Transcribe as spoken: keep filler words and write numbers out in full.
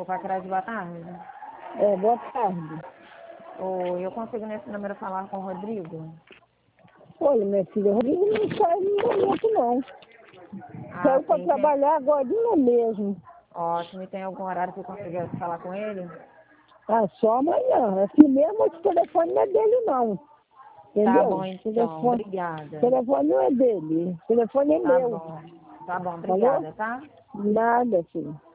Pacraí de boa tarde. É, boa tarde. Oi, eu consigo nesse número falar com o Rodrigo? Olha, minha filha, o Rodrigo não sai no momento, não. Ah, Saiu para sim. Tem... trabalhar agora mesmo. Ótimo. E tem algum horário que eu consiga falar com ele? Ah, só amanhã. Assim mesmo, esse telefone não é dele, não. Entendeu? Tá bom, então. Telefone, Obrigada. telefone não é dele. O telefone é Tá meu. bom. Tá bom, Falou? obrigada, tá? Nada, filho.